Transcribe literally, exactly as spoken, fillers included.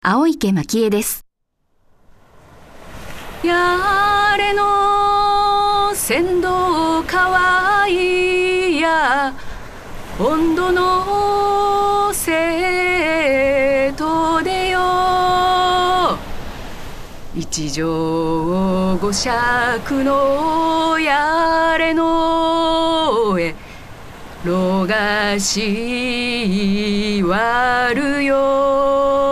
青池蒔絵です。 やれの船頭かわいや温度の生徒でよ一条五尺のやれのえろがしわるよ